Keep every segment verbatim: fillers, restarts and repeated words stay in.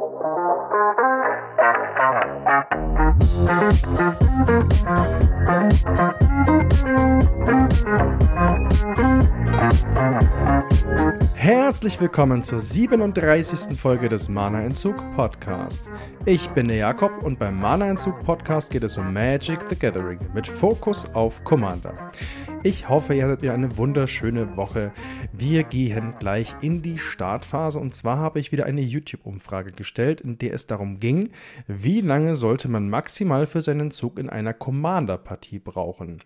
Herzlich willkommen zur siebenunddreißigsten Folge des Mana-Entzug Podcast. Ich bin der Jakob und beim Mana-Entzug Podcast geht es um Magic the Gathering mit Fokus auf Commander. Ich hoffe, ihr hattet wieder eine wunderschöne Woche. Wir gehen gleich in die Startphase und zwar habe ich wieder eine YouTube-Umfrage gestellt, in der es darum ging, wie lange sollte man maximal für seinen Zug in einer Commander-Partie brauchen.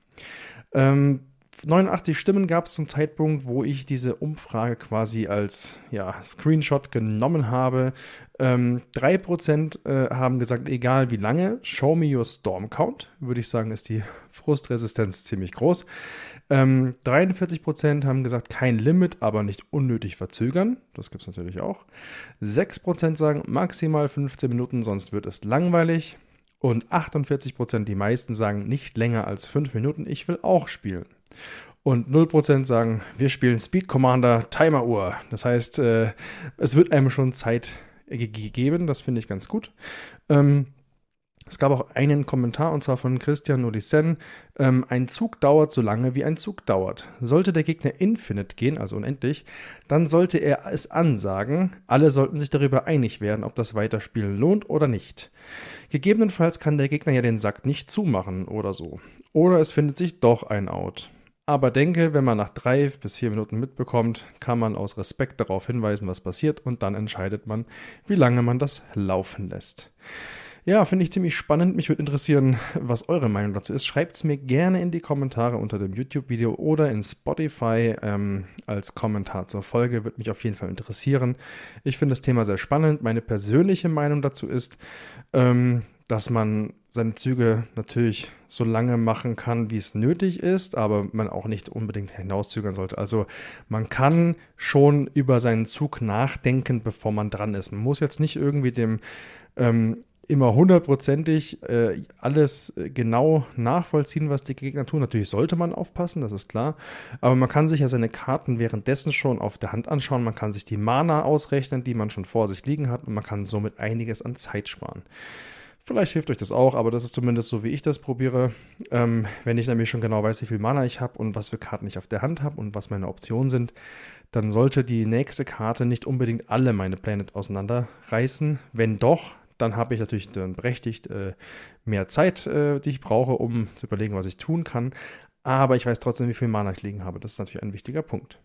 Ähm, neunundachtzig Stimmen gab es zum Zeitpunkt, wo ich diese Umfrage quasi als ja, Screenshot genommen habe. Ähm, drei Prozent äh, haben gesagt, egal wie lange, show me your Storm Count. Würde ich sagen, ist die Frustresistenz ziemlich groß. Ähm, dreiundvierzig Prozent haben gesagt, kein Limit, aber nicht unnötig verzögern. Das gibt es natürlich auch. sechs Prozent sagen, maximal fünfzehn Minuten, sonst wird es langweilig. Und achtundvierzig Prozent, die meisten, sagen, nicht länger als fünf Minuten, ich will auch spielen. Und null Prozent sagen, wir spielen Speed Commander Timer-Uhr. Das heißt, äh, es wird einem schon Zeit ge- gegeben, das finde ich ganz gut. Ähm, es gab auch einen Kommentar, und zwar von Christian Nolisen. Ähm, ein Zug dauert so lange, wie ein Zug dauert. Sollte der Gegner Infinite gehen, also unendlich, dann sollte er es ansagen. Alle sollten sich darüber einig werden, ob das Weiterspielen lohnt oder nicht. Gegebenenfalls kann der Gegner ja den Sack nicht zumachen oder so. Oder es findet sich doch ein Out. Aber denke, wenn man nach drei bis vier Minuten mitbekommt, kann man aus Respekt darauf hinweisen, was passiert, und dann entscheidet man, wie lange man das laufen lässt. Ja, finde ich ziemlich spannend. Mich würde interessieren, was eure Meinung dazu ist. Schreibt es mir gerne in die Kommentare unter dem YouTube-Video oder in Spotify ähm, als Kommentar zur Folge. Würde mich auf jeden Fall interessieren. Ich finde das Thema sehr spannend. Meine persönliche Meinung dazu ist, ähm, dass man seine Züge natürlich so lange machen kann, wie es nötig ist, aber man auch nicht unbedingt hinauszögern sollte. Also man kann schon über seinen Zug nachdenken, bevor man dran ist. Man muss jetzt nicht irgendwie dem ähm, immer hundertprozentig äh, alles genau nachvollziehen, was die Gegner tun. Natürlich sollte man aufpassen, das ist klar. Aber man kann sich ja seine Karten währenddessen schon auf der Hand anschauen. Man kann sich die Mana ausrechnen, die man schon vor sich liegen hat, und man kann somit einiges an Zeit sparen. Vielleicht hilft euch das auch, aber das ist zumindest so, wie ich das probiere. Ähm, wenn ich nämlich schon genau weiß, wie viel Mana ich habe und was für Karten ich auf der Hand habe und was meine Optionen sind, dann sollte die nächste Karte nicht unbedingt alle meine Planet auseinanderreißen. Wenn doch, dann habe ich natürlich dann berechtigt äh, mehr Zeit, äh, die ich brauche, um zu überlegen, was ich tun kann. Aber ich weiß trotzdem, wie viel Mana ich liegen habe. Das ist natürlich ein wichtiger Punkt.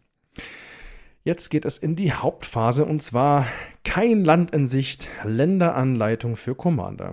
Jetzt geht es in die Hauptphase, und zwar kein Land in Sicht, Länderanleitung für Commander.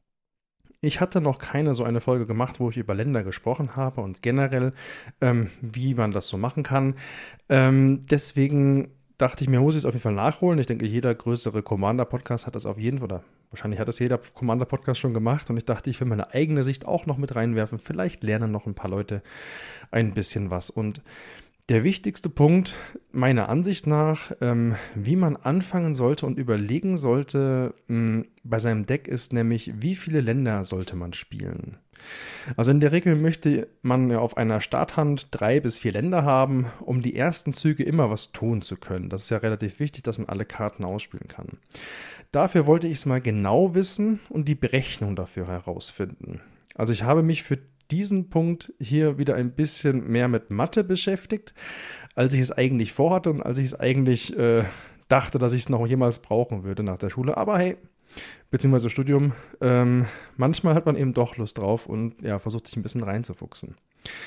Ich hatte noch keine so eine Folge gemacht, wo ich über Länder gesprochen habe und generell, ähm, wie man das so machen kann. Ähm, deswegen dachte ich mir, muss ich es auf jeden Fall nachholen. Ich denke, jeder größere Commander-Podcast hat das auf jeden Fall, oder wahrscheinlich hat das jeder Commander-Podcast schon gemacht. Und ich dachte, ich will meine eigene Sicht auch noch mit reinwerfen. Vielleicht lernen noch ein paar Leute ein bisschen was. Und der wichtigste Punkt meiner Ansicht nach, ähm, wie man anfangen sollte und überlegen sollte mh, bei seinem Deck, ist nämlich, wie viele Länder sollte man spielen. Also in der Regel möchte man ja auf einer Starthand drei bis vier Länder haben, um die ersten Züge immer was tun zu können. Das ist ja relativ wichtig, dass man alle Karten ausspielen kann. Dafür wollte ich es mal genau wissen und die Berechnung dafür herausfinden. Also ich habe mich für diesen Punkt hier wieder ein bisschen mehr mit Mathe beschäftigt, als ich es eigentlich vorhatte und als ich es eigentlich äh, dachte, dass ich es noch jemals brauchen würde nach der Schule. Aber hey, beziehungsweise Studium, ähm, manchmal hat man eben doch Lust drauf und ja, versucht sich ein bisschen reinzufuchsen.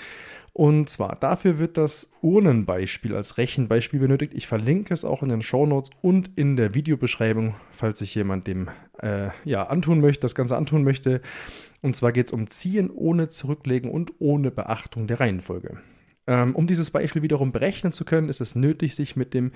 Und zwar, dafür wird das Urnenbeispiel als Rechenbeispiel benötigt. Ich verlinke es auch in den Shownotes und in der Videobeschreibung, falls sich jemand dem äh, ja, antun möchte, das Ganze antun möchte. Und zwar geht es um Ziehen ohne Zurücklegen und ohne Beachtung der Reihenfolge. Ähm, um dieses Beispiel wiederum berechnen zu können, ist es nötig, sich mit dem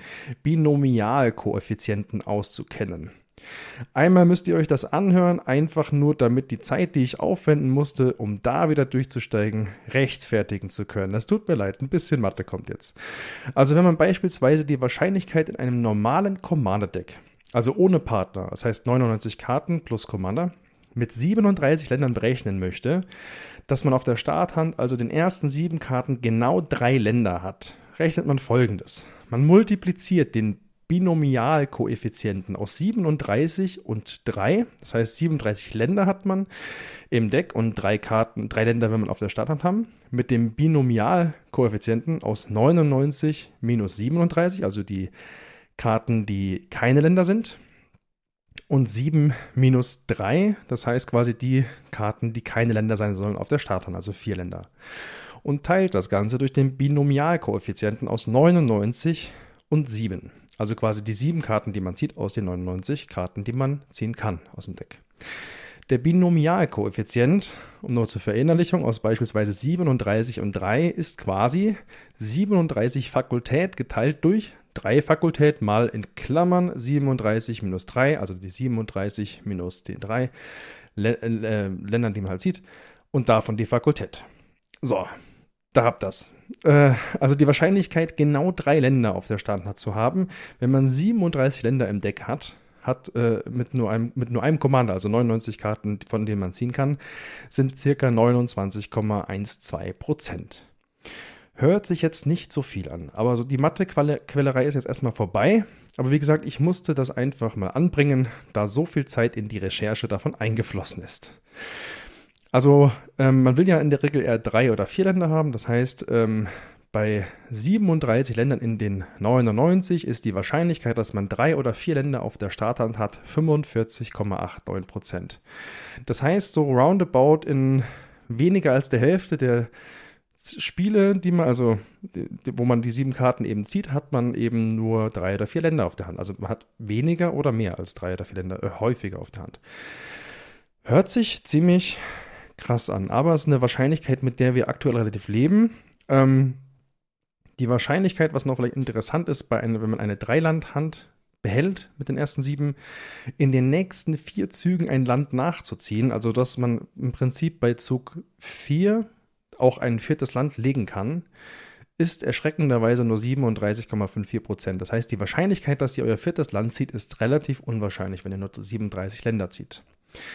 Binomialkoeffizienten auszukennen. Einmal müsst ihr euch das anhören, einfach nur damit die Zeit, die ich aufwenden musste, um da wieder durchzusteigen, rechtfertigen zu können. Das tut mir leid, ein bisschen Mathe kommt jetzt. Also wenn man beispielsweise die Wahrscheinlichkeit in einem normalen Commander-Deck, also ohne Partner, das heißt neunundneunzig Karten plus Commander, mit siebenunddreißig Ländern berechnen möchte, dass man auf der Starthand, also den ersten sieben Karten, genau drei Länder hat, rechnet man Folgendes. Man multipliziert den Binomialkoeffizienten aus siebenunddreißig und drei. Das heißt, siebenunddreißig Länder hat man im Deck und drei Karten, drei Länder, wenn man auf der Starthand haben. Mit dem Binomialkoeffizienten aus neunundneunzig minus siebenunddreißig, also die Karten, die keine Länder sind. Und sieben minus drei, das heißt quasi die Karten, die keine Länder sein sollen auf der Starthand, also vier Länder. Und teilt das Ganze durch den Binomialkoeffizienten aus neunundneunzig und sieben. Also quasi die sieben Karten, die man zieht, aus den neunundneunzig Karten, die man ziehen kann aus dem Deck. Der Binomialkoeffizient, um nur zur Verinnerlichung, aus beispielsweise siebenunddreißig und drei ist quasi siebenunddreißig Fakultät geteilt durch drei Fakultät mal in Klammern siebenunddreißig minus drei, also die siebenunddreißig minus die drei Lä- äh, Ländern, die man halt sieht, und davon die Fakultät. So, da habt das. Äh, also die Wahrscheinlichkeit, genau drei Länder auf der Starthand zu haben, wenn man siebenunddreißig Länder im Deck hat, hat äh, mit, nur einem, mit nur einem Commander, also neunundneunzig Karten, von denen man ziehen kann, sind ca. neunundzwanzig Komma zwölf Prozent. Hört sich jetzt nicht so viel an, aber so die Mathe-Quälerei ist jetzt erstmal vorbei. Aber wie gesagt, ich musste das einfach mal anbringen, da so viel Zeit in die Recherche davon eingeflossen ist. Also ähm, man will ja in der Regel eher drei oder vier Länder haben. Das heißt, ähm, bei siebenunddreißig Ländern in den neunundneunzig ist die Wahrscheinlichkeit, dass man drei oder vier Länder auf der Starthand hat, fünfundvierzig Komma neunundachtzig Prozent. Das heißt, so roundabout in weniger als der Hälfte der Spiele, die man, also die, wo man die sieben Karten eben zieht, hat man eben nur drei oder vier Länder auf der Hand. Also man hat weniger oder mehr als drei oder vier Länder äh, häufiger auf der Hand. Hört sich ziemlich krass an, aber es ist eine Wahrscheinlichkeit, mit der wir aktuell relativ leben. Ähm, die Wahrscheinlichkeit, was noch vielleicht interessant ist, bei einer, wenn man eine Dreilandhand behält mit den ersten sieben, in den nächsten vier Zügen ein Land nachzuziehen, also dass man im Prinzip bei Zug vier auch ein viertes Land legen kann, ist erschreckenderweise nur siebenunddreißig Komma vierundfünfzig Prozent. Das heißt, die Wahrscheinlichkeit, dass ihr euer viertes Land zieht, ist relativ unwahrscheinlich, wenn ihr nur siebenunddreißig Länder zieht.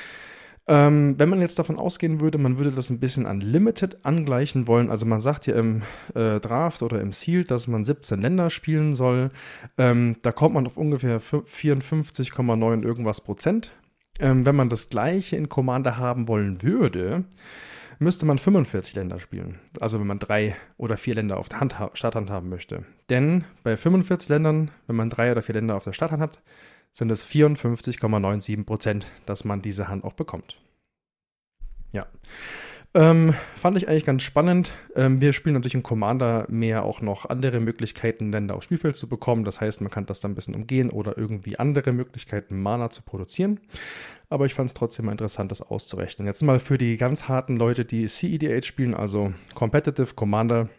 Ähm, wenn man jetzt davon ausgehen würde, man würde das ein bisschen an Limited angleichen wollen, also man sagt hier im äh, Draft oder im Sealed, dass man siebzehn Länder spielen soll, ähm, da kommt man auf ungefähr vierundfünfzig Komma neun irgendwas Prozent. Ähm, wenn man das gleiche in Commander haben wollen würde, müsste man fünfundvierzig Länder spielen. Also wenn man drei oder vier Länder auf der Hand, Starthand haben möchte. Denn bei fünfundvierzig Ländern, wenn man drei oder vier Länder auf der Starthand hat, sind es vierundfünfzig Komma siebenundneunzig Prozent, dass man diese Hand auch bekommt. Ja. Ähm, fand ich eigentlich ganz spannend. Ähm, wir spielen natürlich im Commander mehr auch noch andere Möglichkeiten, Länder aufs Spielfeld zu bekommen. Das heißt, man kann das dann ein bisschen umgehen oder irgendwie andere Möglichkeiten, Mana zu produzieren. Aber ich fand es trotzdem mal interessant, das auszurechnen. Jetzt mal für die ganz harten Leute, die C E D H spielen, also Competitive Commander.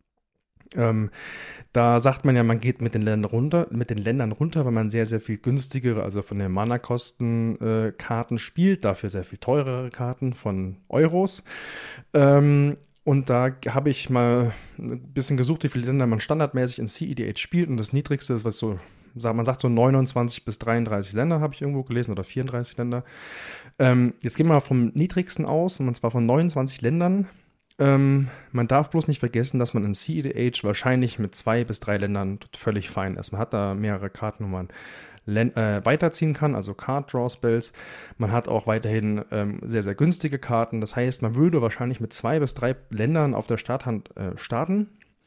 Ähm, da sagt man ja, man geht mit den Ländern runter, mit den Ländern runter, weil man sehr, sehr viel günstigere, also von den Mana-Kosten äh, Karten spielt, dafür sehr viel teurere Karten von Euros. Ähm, und da habe ich mal ein bisschen gesucht, wie viele Länder man standardmäßig in C E D H spielt. Und das niedrigste ist, was so, man sagt so neunundzwanzig bis dreiunddreißig Länder, habe ich irgendwo gelesen, oder vierunddreißig Länder. Ähm, jetzt gehen wir mal vom niedrigsten aus, und zwar von neunundzwanzig Ländern. Ähm, man darf bloß nicht vergessen, dass man in C E D H wahrscheinlich mit zwei bis drei Ländern völlig fein ist. Man hat da mehrere Karten, wo man Län- äh, weiterziehen kann, also Card Draw Spells. Man hat auch weiterhin ähm, sehr, sehr günstige Karten. Das heißt, man würde wahrscheinlich mit zwei bis drei Ländern auf der Starthand äh, starten.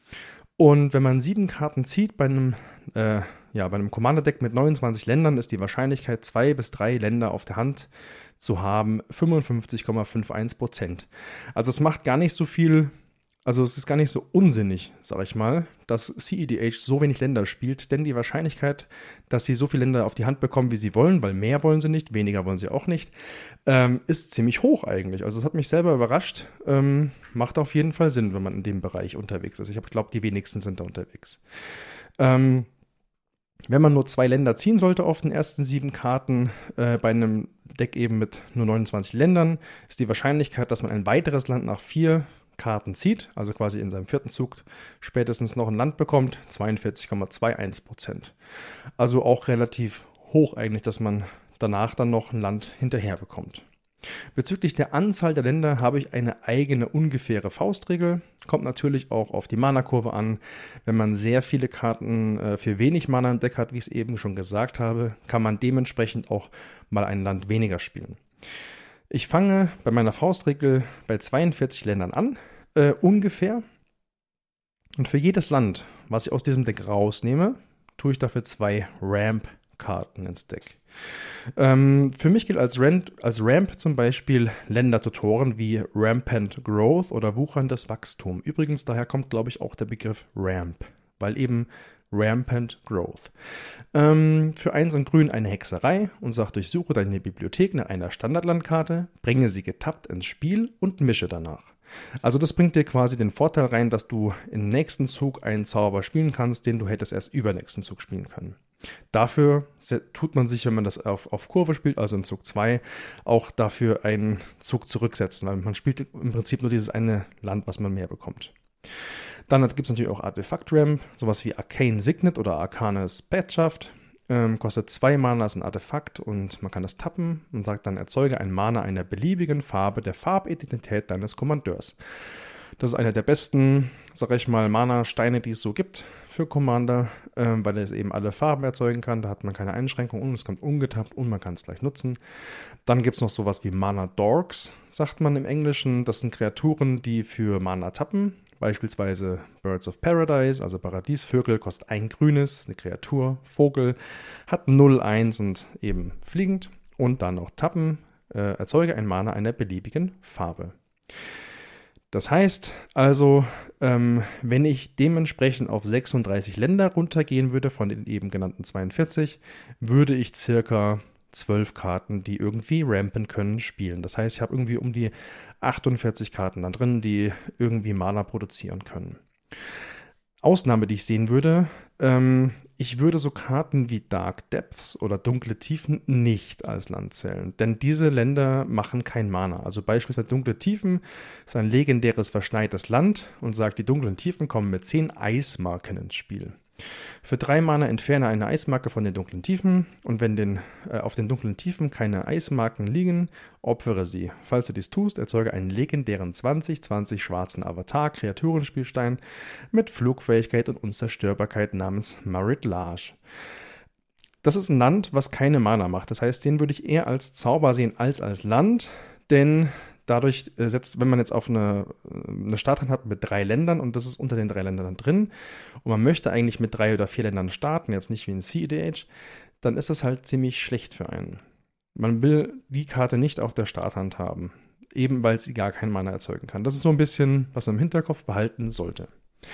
Und wenn man sieben Karten zieht bei einem, äh, ja, bei einem Commander-Deck mit neunundzwanzig Ländern, ist die Wahrscheinlichkeit, zwei bis drei Länder auf der Hand zu haben, fünfundfünfzig Komma einundfünfzig Prozent. Also es macht gar nicht so viel, also es ist gar nicht so unsinnig, sage ich mal, dass C E D H so wenig Länder spielt, denn die Wahrscheinlichkeit, dass sie so viele Länder auf die Hand bekommen, wie sie wollen, weil mehr wollen sie nicht, weniger wollen sie auch nicht, ähm, ist ziemlich hoch eigentlich. Also es hat mich selber überrascht, ähm, macht auf jeden Fall Sinn, wenn man in dem Bereich unterwegs ist. Ich glaube, die wenigsten sind da unterwegs. Ähm, Wenn man nur zwei Länder ziehen sollte auf den ersten sieben Karten, äh, bei einem Deck eben mit nur neunundzwanzig Ländern, ist die Wahrscheinlichkeit, dass man ein weiteres Land nach vier Karten zieht, also quasi in seinem vierten Zug spätestens noch ein Land bekommt, zweiundvierzig Komma einundzwanzig Prozent. Also auch relativ hoch eigentlich, dass man danach dann noch ein Land hinterher bekommt. Bezüglich der Anzahl der Länder habe ich eine eigene ungefähre Faustregel. Kommt natürlich auch auf die Mana-Kurve an. Wenn man sehr viele Karten äh, für wenig Mana im Deck hat, wie ich es eben schon gesagt habe, kann man dementsprechend auch mal ein Land weniger spielen. Ich fange bei meiner Faustregel bei zweiundvierzig Ländern an, äh, ungefähr. Und für jedes Land, was ich aus diesem Deck rausnehme, tue ich dafür zwei Ramp-Karten ins Deck. Ähm, für mich gilt als Ramp, als Ramp zum Beispiel Ländertutoren wie Rampant Growth oder Wucherndes Wachstum. Übrigens, daher kommt, glaube ich, auch der Begriff Ramp, weil eben Rampant Growth. Ähm, für eins und grün eine Hexerei und sagt, durchsuche deine Bibliothek nach einer Standardlandkarte, bringe sie getappt ins Spiel und mische danach. Also das bringt dir quasi den Vorteil rein, dass du im nächsten Zug einen Zauber spielen kannst, den du hättest erst übernächsten Zug spielen können. Dafür tut man sich, wenn man das auf, auf Kurve spielt, also in Zug zwei, auch dafür einen Zug zurücksetzen, weil man spielt im Prinzip nur dieses eine Land, was man mehr bekommt. Dann gibt es natürlich auch Artefakt-Ramp, sowas wie Arcane Signet oder Arcanes Petschaft. Ähm, kostet zwei Mana, ist ein Artefakt und man kann das tappen und sagt dann, erzeuge ein Mana einer beliebigen Farbe der Farbidentität deines Kommandeurs. Das ist einer der besten, sag ich mal, Mana-Steine, die es so gibt für Commander, ähm, weil es eben alle Farben erzeugen kann. Da hat man keine Einschränkung und es kommt ungetappt und man kann es gleich nutzen. Dann gibt es noch sowas wie Mana-Dorks, sagt man im Englischen. Das sind Kreaturen, die für Mana tappen. Beispielsweise Birds of Paradise, also Paradiesvögel, kostet ein grünes, ist eine Kreatur, Vogel, hat null eins und eben fliegend. Und dann noch tappen, äh, erzeuge ein Mana einer beliebigen Farbe. Das heißt also, ähm, wenn ich dementsprechend auf sechsunddreißig Länder runtergehen würde, von den eben genannten zweiundvierzig, würde ich circa zwölf Karten, die irgendwie rampen können, spielen. Das heißt, ich habe irgendwie um die achtundvierzig Karten da drin, die irgendwie Mana produzieren können. Ausnahme, die ich sehen würde, ähm, ich würde so Karten wie Dark Depths oder Dunkle Tiefen nicht als Land zählen, denn diese Länder machen kein Mana. Also beispielsweise Dunkle Tiefen ist ein legendäres verschneites Land und sagt, die dunklen Tiefen kommen mit zehn Eismarken ins Spiel. Für drei Mana entferne eine Eismarke von den dunklen Tiefen und wenn den, äh, auf den dunklen Tiefen keine Eismarken liegen, opfere sie. Falls du dies tust, erzeuge einen legendären zwanzig zwanzig schwarzen Avatar-Kreaturenspielstein mit Flugfähigkeit und Unzerstörbarkeit namens Marit Lage. Das ist ein Land, was keine Mana macht. Das heißt, den würde ich eher als Zauber sehen als als Land, denn dadurch setzt, wenn man jetzt auf eine, eine Starthand hat mit drei Ländern und das ist unter den drei Ländern drin und man möchte eigentlich mit drei oder vier Ländern starten, jetzt nicht wie in C E D H, dann ist das halt ziemlich schlecht für einen. Man will die Karte nicht auf der Starthand haben, eben weil sie gar keinen Mana erzeugen kann. Das ist so ein bisschen, was man im Hinterkopf behalten sollte.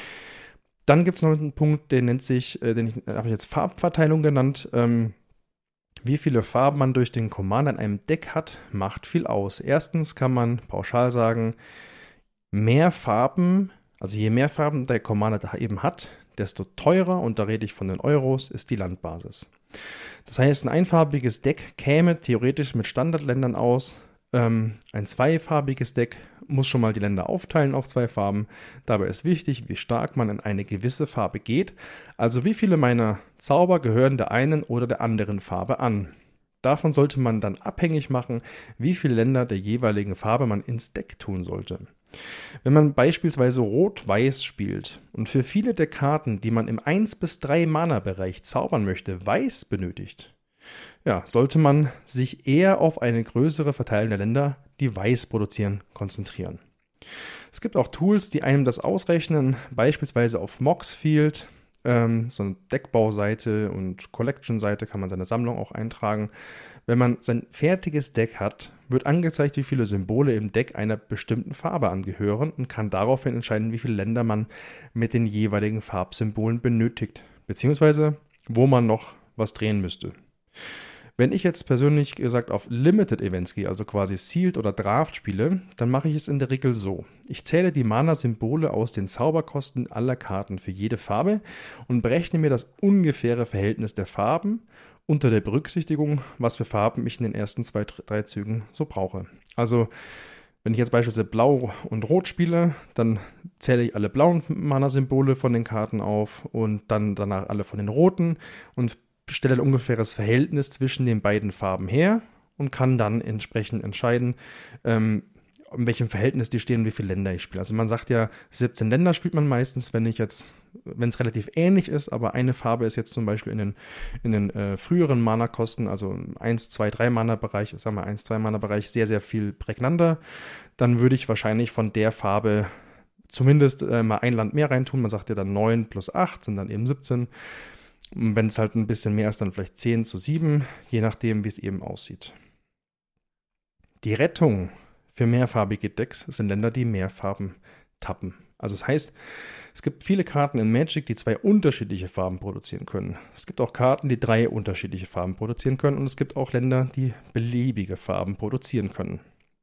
Dann gibt es noch einen Punkt, der nennt sich, äh, den ich, habe ich jetzt Farbverteilung genannt. Ähm, Wie viele Farben man durch den Commander in einem Deck hat, macht viel aus. Erstens kann man pauschal sagen, mehr Farben, also je mehr Farben der Commander da eben hat, desto teurer, und da rede ich von den Euros, ist die Landbasis. Das heißt, ein einfarbiges Deck käme theoretisch mit Standardländern aus. Ähm, ein zweifarbiges Deck muss schon mal die Länder aufteilen auf zwei Farben. Dabei ist wichtig, wie stark man in eine gewisse Farbe geht. Also wie viele meiner Zauber gehören der einen oder der anderen Farbe an. Davon sollte man dann abhängig machen, wie viele Länder der jeweiligen Farbe man ins Deck tun sollte. Wenn man beispielsweise Rot-Weiß spielt und für viele der Karten, die man im eins bis drei Mana-Bereich zaubern möchte, Weiß benötigt, ja, sollte man sich eher auf eine größere Verteilung der Länder, die Weiß produzieren, konzentrieren. Es gibt auch Tools, die einem das ausrechnen, beispielsweise auf Moxfield, ähm, so eine Deckbauseite und Collection-Seite kann man seine Sammlung auch eintragen. Wenn man sein fertiges Deck hat, wird angezeigt, wie viele Symbole im Deck einer bestimmten Farbe angehören und kann daraufhin entscheiden, wie viele Länder man mit den jeweiligen Farbsymbolen benötigt, beziehungsweise wo man noch was drehen müsste. Wenn ich jetzt persönlich gesagt auf Limited Events gehe, also quasi Sealed oder Draft spiele, dann mache ich es in der Regel so. Ich zähle die Mana-Symbole aus den Zauberkosten aller Karten für jede Farbe und berechne mir das ungefähre Verhältnis der Farben unter der Berücksichtigung, was für Farben ich in den ersten zwei, drei Zügen so brauche. Also wenn ich jetzt beispielsweise Blau und Rot spiele, dann zähle ich alle blauen Mana-Symbole von den Karten auf und dann danach alle von den roten und stelle ein ungefähres Verhältnis zwischen den beiden Farben her und kann dann entsprechend entscheiden, ähm, in welchem Verhältnis die stehen, wie viele Länder ich spiele. Also man sagt ja, siebzehn Länder spielt man meistens, wenn ich jetzt, wenn es relativ ähnlich ist, aber eine Farbe ist jetzt zum Beispiel in den, in den äh, früheren Mana-Kosten, also eins, zwei, drei Mana-Bereich, sagen wir eins, zwei Mana-Bereich, sehr, sehr viel prägnanter, dann würde ich wahrscheinlich von der Farbe zumindest äh, mal ein Land mehr reintun. Man sagt ja dann neun plus acht, sind dann eben siebzehn. Und wenn es halt ein bisschen mehr ist, dann vielleicht zehn zu sieben, je nachdem, wie es eben aussieht. Die Rettung für mehrfarbige Decks sind Länder, die mehr Farben tappen. Also das heißt, es gibt viele Karten in Magic, die zwei unterschiedliche Farben produzieren können. Es gibt auch Karten, die drei unterschiedliche Farben produzieren können. Und es gibt auch Länder, die beliebige Farben produzieren können.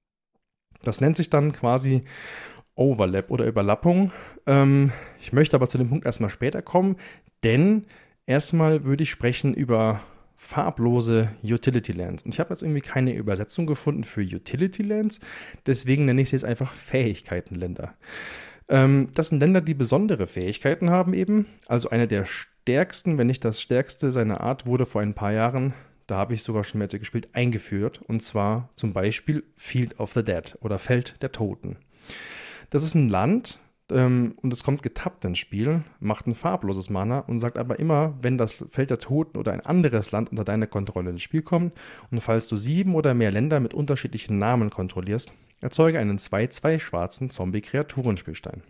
Das nennt sich dann quasi Overlap oder Überlappung. Ähm, ich möchte aber zu dem Punkt erstmal später kommen, denn erstmal würde ich sprechen über farblose Utility Lands. Und ich habe jetzt irgendwie keine Übersetzung gefunden für Utility Lands, deswegen nenne ich sie jetzt einfach Fähigkeitenländer. Ähm, das sind Länder, die besondere Fähigkeiten haben eben. Also eine der stärksten, wenn nicht das stärkste seiner Art, wurde vor ein paar Jahren, da habe ich sogar schon Magic gespielt, eingeführt. Und zwar zum Beispiel Field of the Dead oder Feld der Toten. Das ist ein Land, ähm, und es kommt getappt ins Spiel, macht ein farbloses Mana und sagt aber immer, wenn das Feld der Toten oder ein anderes Land unter deine Kontrolle ins Spiel kommt und falls du sieben oder mehr Länder mit unterschiedlichen Namen kontrollierst, erzeuge einen zwei zwei schwarzen Zombie-Kreaturenspielstein.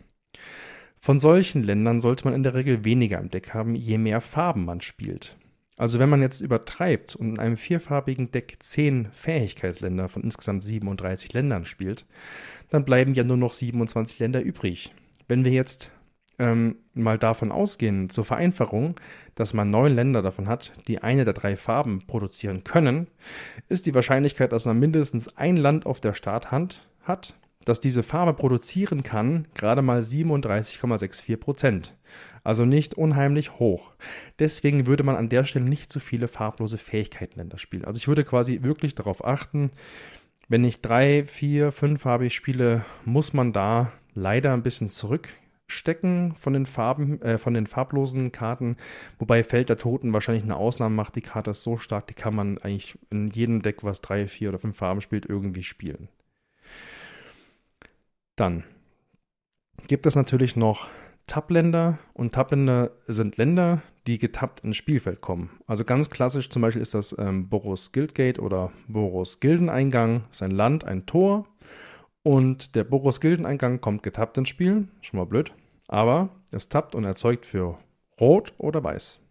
Von solchen Ländern sollte man in der Regel weniger im Deck haben, je mehr Farben man spielt. Also wenn man jetzt übertreibt und in einem vierfarbigen Deck zehn Fähigkeitsländer von insgesamt siebenunddreißig Ländern spielt, dann bleiben ja nur noch siebenundzwanzig Länder übrig. Wenn wir jetzt ähm, mal davon ausgehen, zur Vereinfachung, dass man neun Länder davon hat, die eine der drei Farben produzieren können, ist die Wahrscheinlichkeit, dass man mindestens ein Land auf der Starthand hat, das diese Farbe produzieren kann, gerade mal siebenunddreißig Komma vierundsechzig Prozent. Also nicht unheimlich hoch. Deswegen würde man an der Stelle nicht so viele farblose Fähigkeitenländer spielen. Also ich würde quasi wirklich darauf achten, wenn ich drei, vier, fünffarbig spiele, muss man da leider ein bisschen zurückstecken von den Farben, äh, von den farblosen Karten. Wobei Feld der Toten wahrscheinlich eine Ausnahme macht. Die Karte ist so stark, die kann man eigentlich in jedem Deck, was drei, vier oder fünf Farben spielt, irgendwie spielen. Dann gibt es natürlich noch Tappländer und Tappländer sind Länder, die getappt ins Spielfeld kommen. Also ganz klassisch zum Beispiel ist das ähm, Boros Guildgate oder Boros Gildeneingang. Das ist ein Land, ein Tor und der Boros Gildeneingang kommt getappt ins Spiel. Schon mal blöd, aber es tappt und erzeugt für Rot oder Weiß.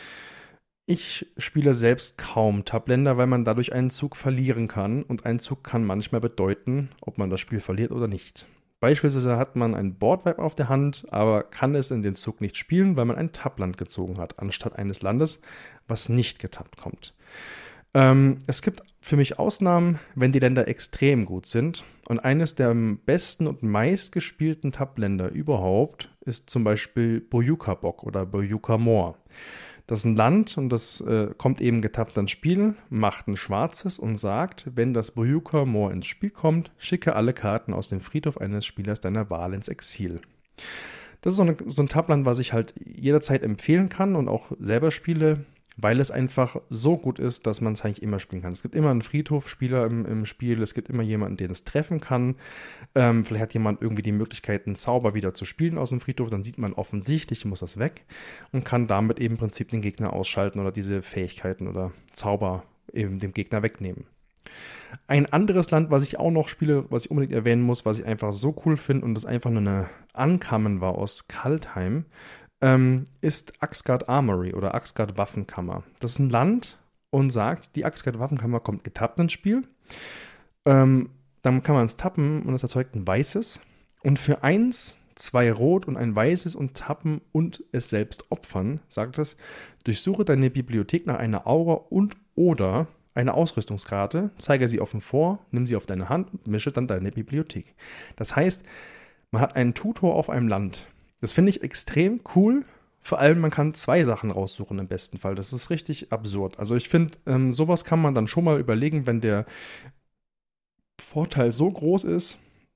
Ich spiele selbst kaum Tappländer, weil man dadurch einen Zug verlieren kann und ein Zug kann manchmal bedeuten, ob man das Spiel verliert oder nicht. Beispielsweise hat man ein Boardwipe auf der Hand, aber kann es in den Zug nicht spielen, weil man ein Tappland gezogen hat, anstatt eines Landes, was nicht getappt kommt. Ähm, es gibt für mich Ausnahmen, wenn die Länder extrem gut sind. Und eines der besten und meistgespielten Tappländer überhaupt ist zum Beispiel Bojuka-Bok oder Bojuka-Moor. Das ist ein Land und das äh, kommt eben getappt ans Spiel, macht ein schwarzes und sagt, wenn das Bojuka-Moor ins Spiel kommt, schicke alle Karten aus dem Friedhof eines Spielers deiner Wahl ins Exil. Das ist so, eine, so ein Tappland, was ich halt jederzeit empfehlen kann und auch selber spiele, weil es einfach so gut ist, dass man es eigentlich immer spielen kann. Es gibt immer einen Friedhofspieler im, im Spiel, es gibt immer jemanden, den es treffen kann. Ähm, vielleicht hat jemand irgendwie die Möglichkeit, einen Zauber wieder zu spielen aus dem Friedhof, dann sieht man offensichtlich, muss das weg und kann damit eben im Prinzip den Gegner ausschalten oder diese Fähigkeiten oder Zauber eben dem Gegner wegnehmen. Ein anderes Land, was ich auch noch spiele, was ich unbedingt erwähnen muss, was ich einfach so cool finde und das einfach nur eine Uncommon war aus Kaldheim, ähm, ist Axgard Armory oder Axgard Waffenkammer. Das ist ein Land und sagt, die Axgard Waffenkammer kommt getappt ins Spiel. Ähm, dann kann man es tappen und es erzeugt ein weißes. Und für eins, zwei rot und ein weißes und tappen und es selbst opfern, sagt es, durchsuche deine Bibliothek nach einer Aura und oder eine Ausrüstungskarte, zeige sie offen vor, nimm sie auf deine Hand und mische dann deine Bibliothek. Das heißt, man hat einen Tutor auf einem Land. Das finde ich extrem cool. Vor allem, man kann zwei Sachen raussuchen im besten Fall. Das ist richtig absurd. Also ich finde, ähm, sowas kann man dann schon mal überlegen, wenn der Vorteil so groß ist,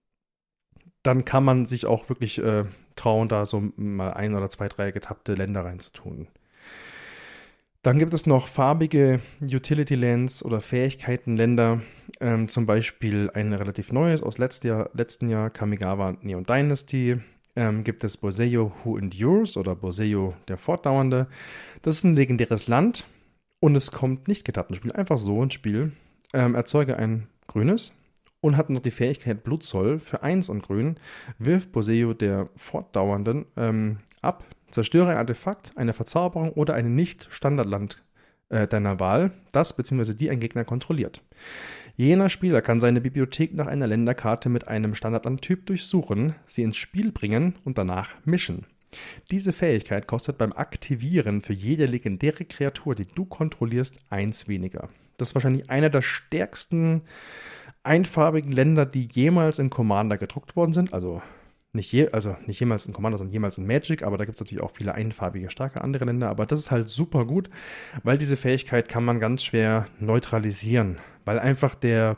dann kann man sich auch wirklich äh, trauen, da so mal ein oder zwei, drei getappte Länder reinzutun. Dann gibt es noch farbige Utility Lands oder Fähigkeitenländer, ähm, zum Beispiel ein relativ neues aus letzten Jahr, letzten Jahr Kamigawa Neon Dynasty. Ähm, gibt es Boseyo Who Endures oder Boseyo der Fortdauernde. Das ist ein legendäres Land und es kommt nicht getappt ins Spiel, einfach so ins Spiel. Ähm, erzeuge ein grünes und hat noch die Fähigkeit Blutzoll für eins und grün. Wirf Boseyo der Fortdauernden ähm, ab. Zerstöre ein Artefakt, eine Verzauberung oder ein Nicht-Standardland äh, deiner Wahl, das bzw. die ein Gegner kontrolliert. Jener Spieler kann seine Bibliothek nach einer Länderkarte mit einem Standardlandtyp durchsuchen, sie ins Spiel bringen und danach mischen. Diese Fähigkeit kostet beim Aktivieren für jede legendäre Kreatur, die du kontrollierst, eins weniger. Das ist wahrscheinlich einer der stärksten einfarbigen Länder, die jemals in Commander gedruckt worden sind, also Nicht, je, also nicht jemals in Commander, sondern jemals in Magic, aber da gibt es natürlich auch viele einfarbige, starke andere Länder. Aber das ist halt super gut, weil diese Fähigkeit kann man ganz schwer neutralisieren. Weil einfach der,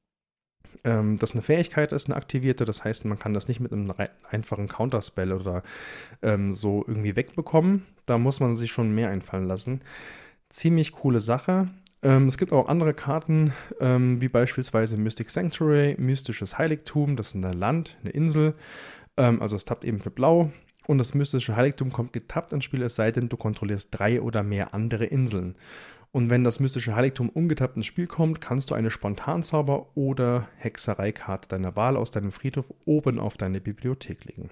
ähm, das eine Fähigkeit ist, eine aktivierte. Das heißt, man kann das nicht mit einem einfachen Counterspell oder ähm, so irgendwie wegbekommen. Da muss man sich schon mehr einfallen lassen. Ziemlich coole Sache. Ähm, es gibt auch andere Karten, ähm, wie beispielsweise Mystic Sanctuary, mystisches Heiligtum. Das ist ein Land, eine Insel. Also es tappt eben für blau und das mystische Heiligtum kommt getappt ins Spiel, es sei denn, du kontrollierst drei oder mehr andere Inseln. Und wenn das mystische Heiligtum ungetappt ins Spiel kommt, kannst du eine Spontanzauber- oder Hexereikarte deiner Wahl aus deinem Friedhof oben auf deine Bibliothek legen.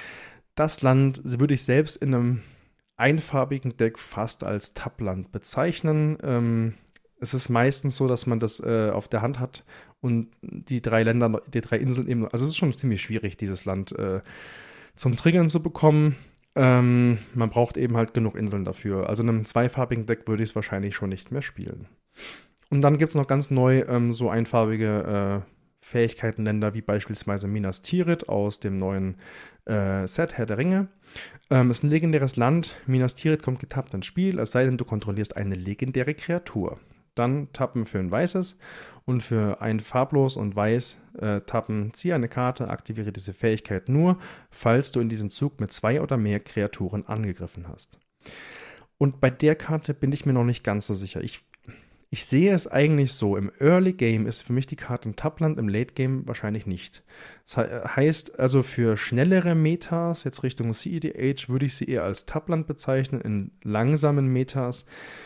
Das Land würde ich selbst in einem einfarbigen Deck fast als Tappland bezeichnen. Ähm, es ist meistens so, dass man das äh, auf der Hand hat und die drei Länder, die drei Inseln eben, also es ist schon ziemlich schwierig, dieses Land äh, zum Triggern zu bekommen. Ähm, man braucht eben halt genug Inseln dafür. Also in einem zweifarbigen Deck würde ich es wahrscheinlich schon nicht mehr spielen. Und dann gibt es noch ganz neu ähm, so einfarbige äh, Fähigkeitenländer wie beispielsweise Minas Tirith aus dem neuen äh, Set Herr der Ringe. Ähm, ist ein legendäres Land. Minas Tirith kommt getappt ins Spiel, es sei denn, du kontrollierst eine legendäre Kreatur. Dann tappen für ein weißes und für ein farblos und weiß äh, tappen, ziehe eine Karte, aktiviere diese Fähigkeit nur, falls du in diesem Zug mit zwei oder mehr Kreaturen angegriffen hast. Und bei der Karte bin ich mir noch nicht ganz so sicher. Ich, ich sehe es eigentlich so, im Early Game ist für mich die Karte ein Tappland, im Late Game wahrscheinlich nicht. Das heißt also für schnellere Metas, jetzt Richtung C E D H, würde ich sie eher als Tappland bezeichnen, in langsamen Metas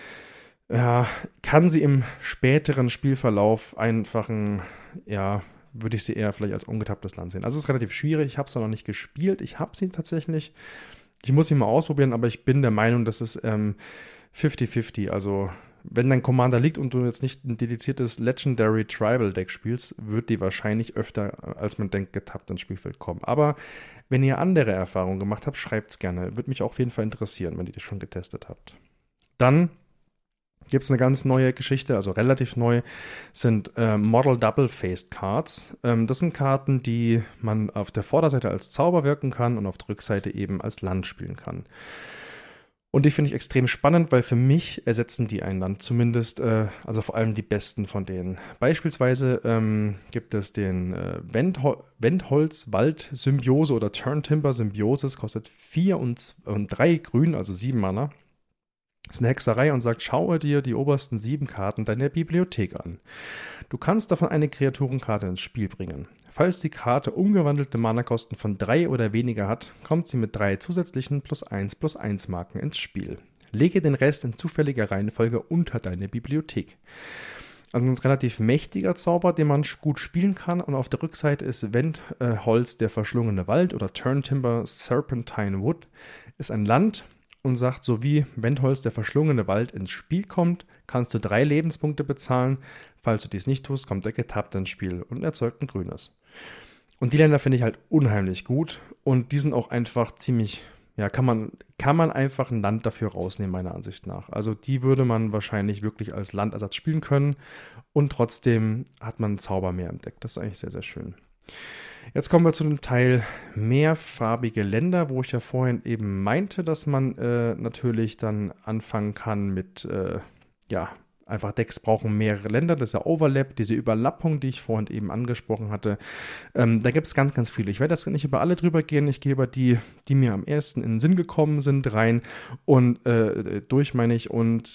ja, kann sie im späteren Spielverlauf einfach ein, ja, würde ich sie eher vielleicht als ungetapptes Land sehen. Also es ist relativ schwierig, ich habe es noch nicht gespielt, ich habe sie tatsächlich. Ich muss sie mal ausprobieren, aber ich bin der Meinung, das ist ähm, fifty fifty. Also wenn dein Commander liegt und du jetzt nicht ein dediziertes Legendary Tribal Deck spielst, wird die wahrscheinlich öfter, als man denkt, getappt ins Spielfeld kommen. Aber wenn ihr andere Erfahrungen gemacht habt, schreibt es gerne. Würde mich auch auf jeden Fall interessieren, wenn ihr das schon getestet habt. Dann gibt es eine ganz neue Geschichte, also relativ neu, sind äh, Model Double-Faced Cards. Ähm, das sind Karten, die man auf der Vorderseite als Zauber wirken kann und auf der Rückseite eben als Land spielen kann. Und die finde ich extrem spannend, weil für mich ersetzen die ein Land, zumindest, äh, also vor allem die besten von denen. Beispielsweise ähm, gibt es den äh, Wendhol- Wendholz-Wald-Symbiose oder Turntimber-Symbiose. Es kostet vier und drei grün, also sieben Mana. Das ist eine Hexerei und sagt, schaue dir die obersten sieben Karten deiner Bibliothek an. Du kannst davon eine Kreaturenkarte ins Spiel bringen. Falls die Karte umgewandelte Mana-Kosten von drei oder weniger hat, kommt sie mit drei zusätzlichen plus eins plus eins Marken ins Spiel. Lege den Rest in zufälliger Reihenfolge unter deine Bibliothek. Also ein relativ mächtiger Zauber, den man gut spielen kann. Und auf der Rückseite ist Wendholz, der verschlungene Wald oder Turntimber Serpentine Wood. Ist ein Land und sagt, so wie Wendholz, der verschlungene Wald, ins Spiel kommt, kannst du drei Lebenspunkte bezahlen. Falls du dies nicht tust, kommt er getappt ins Spiel und erzeugt ein grünes. Und die Länder finde ich halt unheimlich gut. Und die sind auch einfach ziemlich, ja, kann man, kann man einfach ein Land dafür rausnehmen, meiner Ansicht nach. Also die würde man wahrscheinlich wirklich als Landersatz spielen können. Und trotzdem hat man einen Zauber mehr im Deck. Das ist eigentlich sehr, sehr schön. Jetzt kommen wir zu dem Teil mehrfarbige Länder, wo ich ja vorhin eben meinte, dass man äh, natürlich dann anfangen kann mit, äh, ja, einfach Decks brauchen mehrere Länder, das ist ja Overlap, diese Überlappung, die ich vorhin eben angesprochen hatte. Ähm, da gibt es ganz, ganz viele. Ich werde das nicht über alle drüber gehen, ich gehe über die, die mir am ersten in den Sinn gekommen sind, rein und äh, durch meine ich und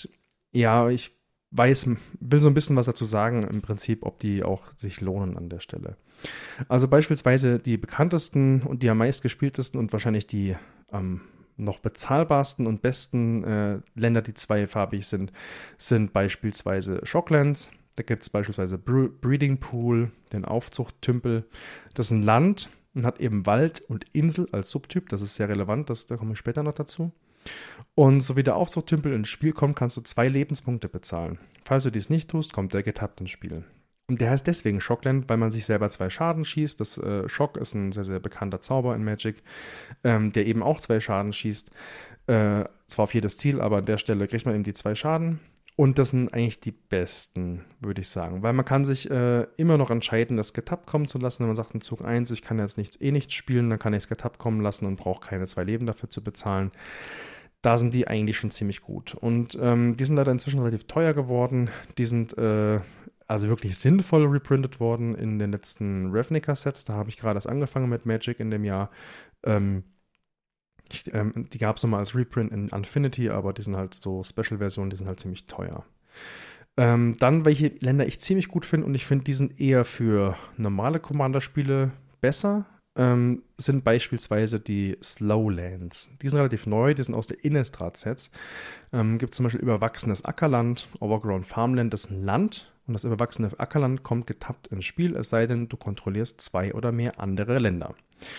Ja, ich weiß, will so ein bisschen was dazu sagen, im Prinzip, ob die auch sich lohnen an der Stelle. Also beispielsweise die bekanntesten und die am meistgespieltesten und wahrscheinlich die am noch bezahlbarsten und besten äh, Länder, die zweifarbig sind, sind beispielsweise Shocklands. Da gibt es beispielsweise Bre- Breeding Pool, den Aufzuchttümpel. Das ist ein Land und hat eben Wald und Insel als Subtyp. Das ist sehr relevant, das, da komme ich später noch dazu. Und so wie der Aufzuchttümpel ins Spiel kommt, kannst du zwei Lebenspunkte bezahlen. Falls du dies nicht tust, kommt der getappt ins Spiel. Und der heißt deswegen Shockland, weil man sich selber zwei Schaden schießt. Das äh, Shock ist ein sehr, sehr bekannter Zauber in Magic, ähm, der eben auch zwei Schaden schießt. Äh, zwar auf jedes Ziel, aber an der Stelle kriegt man eben die zwei Schaden. Und das sind eigentlich die besten, würde ich sagen. Weil man kann sich äh, immer noch entscheiden, das getappt kommen zu lassen. Wenn man sagt, in Zug eins, ich kann jetzt nicht, eh nichts spielen, dann kann ich es getappt kommen lassen und brauche keine zwei Leben dafür zu bezahlen. Da sind die eigentlich schon ziemlich gut. Und ähm, die sind leider inzwischen relativ teuer geworden. Die sind äh, also wirklich sinnvoll reprintet worden in den letzten Ravnica-Sets. Da habe ich gerade erst angefangen mit Magic in dem Jahr. Ähm, ich, ähm, die gab es nochmal als Reprint in Infinity, aber die sind halt so Special-Versionen, die sind halt ziemlich teuer. Ähm, dann, welche Länder ich ziemlich gut finde, und ich finde, die sind eher für normale Commander-Spiele besser, ähm, sind beispielsweise die Slowlands. Die sind relativ neu, die sind aus der Innistrad-Sets. Ähm, gibt zum Beispiel überwachsenes Ackerland, Overgrown Farmland, das ist ein Land. Und das überwachsene Ackerland kommt getappt ins Spiel, es sei denn, du kontrollierst zwei oder mehr andere Länder.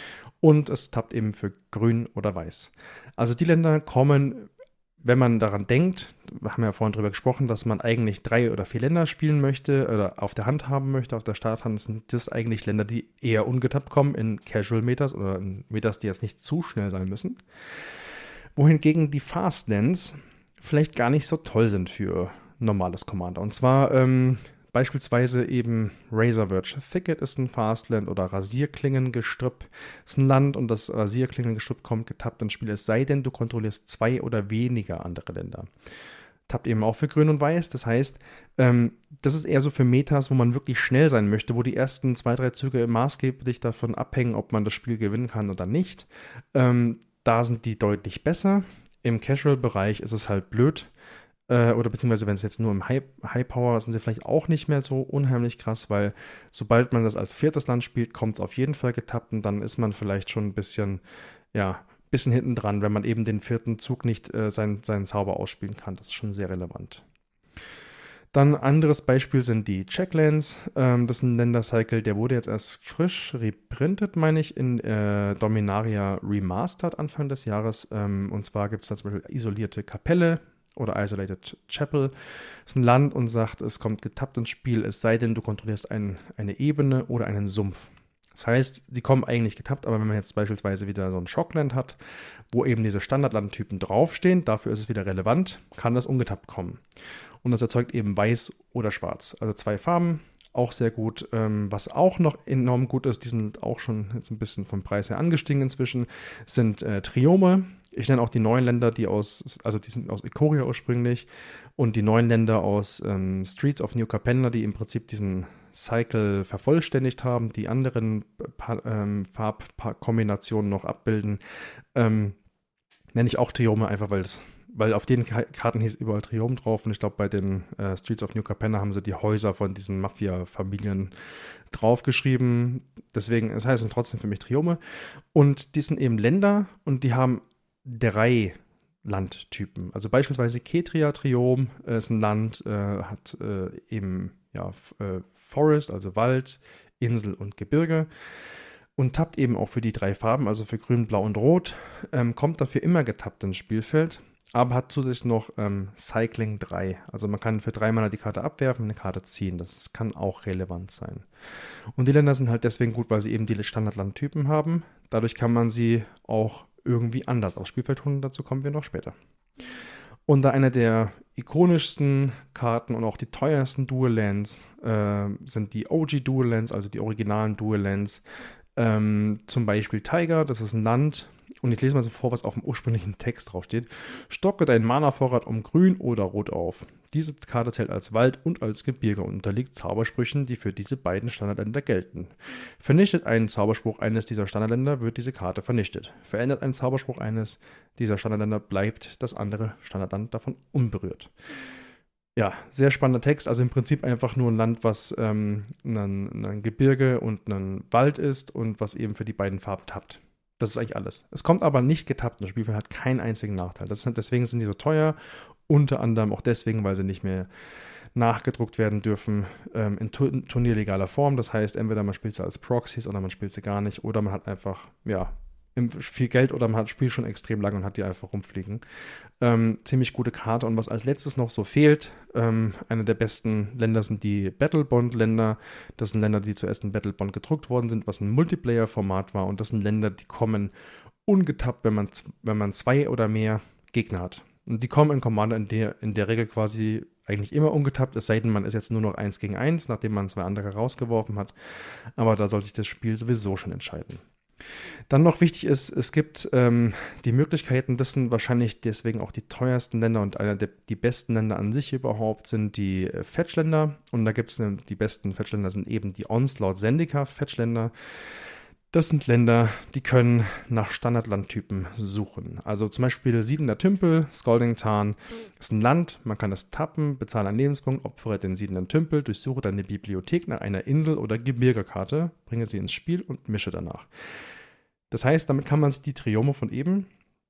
Und es tappt eben für grün oder weiß. Also die Länder kommen, wenn man daran denkt, wir haben ja vorhin drüber gesprochen, dass man eigentlich drei oder vier Länder spielen möchte oder auf der Hand haben möchte, auf der Starthand, sind das eigentlich Länder, die eher ungetappt kommen in Casual Metas oder in Metas, die jetzt nicht zu schnell sein müssen. Wohingegen die Fastlands vielleicht gar nicht so toll sind für normales Commander. Und zwar ähm, beispielsweise eben Razorverge Thicket ist ein Fastland oder Rasierklingengestrüpp ist ein Land, und das Rasierklingengestrüpp kommt getappt ins Spiel, es sei denn, du kontrollierst zwei oder weniger andere Länder. Tappt eben auch für Grün und Weiß, das heißt, ähm, das ist eher so für Metas, wo man wirklich schnell sein möchte, wo die ersten zwei, drei Züge maßgeblich davon abhängen, ob man das Spiel gewinnen kann oder nicht. Ähm, da sind die deutlich besser. Im Casual-Bereich ist es halt blöd, oder beziehungsweise wenn es jetzt nur im High, High Power sind sie vielleicht auch nicht mehr so unheimlich krass, weil sobald man das als viertes Land spielt, kommt es auf jeden Fall getappt, und dann ist man vielleicht schon ein bisschen, ja, bisschen hinten dran, wenn man eben den vierten Zug nicht äh, seinen, seinen Zauber ausspielen kann. Das ist schon sehr relevant. Dann ein anderes Beispiel sind die Checklands. Ähm, das ist ein Ländercycle, der wurde jetzt erst frisch reprintet, meine ich, in äh, Dominaria Remastered Anfang des Jahres. Ähm, und zwar gibt es da zum Beispiel isolierte Kapelle oder Isolated Chapel. Das ist ein Land und sagt, es kommt getappt ins Spiel, es sei denn, du kontrollierst ein, eine Ebene oder einen Sumpf. Das heißt, die kommen eigentlich getappt, aber wenn man jetzt beispielsweise wieder so ein Shockland hat, wo eben diese Standardlandtypen draufstehen, dafür ist es wieder relevant, kann das ungetappt kommen. Und das erzeugt eben weiß oder schwarz. Also zwei Farben, auch sehr gut. Ähm, was auch noch enorm gut ist, die sind auch schon jetzt ein bisschen vom Preis her angestiegen inzwischen, sind äh, Triome. Ich nenne auch die neuen Länder, die aus, also die sind aus Ikoria ursprünglich, und die neuen Länder aus ähm, Streets of New Capenna, die im Prinzip diesen Cycle vervollständigt haben, die anderen pa- ähm, Farbkombinationen noch abbilden, ähm, nenne ich auch Triome, einfach weil es weil auf den Karten hieß überall Triom drauf, und ich glaube, bei den äh, Streets of New Capenna haben sie die Häuser von diesen Mafia-Familien draufgeschrieben. Deswegen, das heißt, sind trotzdem für mich Triome. Und die sind eben Länder, und die haben drei Landtypen. Also beispielsweise Ketria Triom äh, ist ein Land, äh, hat äh, eben ja, äh, Forest, also Wald, Insel und Gebirge. Und tappt eben auch für die drei Farben, also für Grün, Blau und Rot. Ähm, kommt dafür immer getappt ins Spielfeld. Aber hat zusätzlich noch ähm, Cycling drei. Also man kann für drei Mana die Karte abwerfen und eine Karte ziehen. Das kann auch relevant sein. Und die Länder sind halt deswegen gut, weil sie eben die Standardlandtypen haben. Dadurch kann man sie auch irgendwie anders aufs Spielfeld holen. Dazu kommen wir noch später. Und da eine der ikonischsten Karten und auch die teuersten Dual Lands äh, sind die O G Dual Lands, also die originalen Dual Lands. Ähm, zum Beispiel Tiger, das ist ein Land. Und ich lese mal so vor, was auf dem ursprünglichen Text draufsteht. Stocke deinen Mana-Vorrat um grün oder rot auf. Diese Karte zählt als Wald und als Gebirge und unterliegt Zaubersprüchen, die für diese beiden Standardländer gelten. Vernichtet einen Zauberspruch eines dieser Standardländer, wird diese Karte vernichtet. Verändert einen Zauberspruch eines dieser Standardländer, bleibt das andere Standardland davon unberührt. Ja, sehr spannender Text. Also im Prinzip einfach nur ein Land, was ähm, ein, ein Gebirge und ein Wald ist und was eben für die beiden Farben tappt. Das ist eigentlich alles. Es kommt aber nicht getappt. Das Spielfeld hat keinen einzigen Nachteil. Das sind, deswegen sind die so teuer. Unter anderem auch deswegen, weil sie nicht mehr nachgedruckt werden dürfen ähm, in tu turnierlegaler Form. Das heißt, entweder man spielt sie als Proxys oder man spielt sie gar nicht. Oder man hat einfach, ja, viel Geld oder man hat das Spiel schon extrem lang und hat die einfach rumfliegen. Ähm, ziemlich gute Karte. Und was als letztes noch so fehlt, ähm, eine der besten Länder sind die Battlebond-Länder. Das sind Länder, die zuerst in Battlebond gedruckt worden sind, was ein Multiplayer-Format war. Und das sind Länder, die kommen ungetappt, wenn man, wenn man zwei oder mehr Gegner hat. Und die kommen in Commander in der, in der Regel quasi eigentlich immer ungetappt, es sei denn, man ist jetzt nur noch eins gegen eins, nachdem man zwei andere rausgeworfen hat. Aber da sollte sich das Spiel sowieso schon entscheiden. Dann noch wichtig ist, es gibt ähm, die Möglichkeiten, das sind wahrscheinlich deswegen auch die teuersten Länder und einer der die besten Länder an sich überhaupt sind die äh, Fetchländer. Und da gibt es ne, die besten Fetchländer sind eben die Onslaught Zendika Fetchländer. Das sind Länder, die können nach Standardlandtypen suchen. Also zum Beispiel Siedender Tümpel, Scalding Tarn ist ein Land, man kann es tappen, bezahle einen Lebenspunkt, opfere den Siedenden Tümpel, durchsuche deine Bibliothek nach einer Insel- oder Gebirgekarte, bringe sie ins Spiel und mische danach. Das heißt, damit kann man sich die Triome von eben,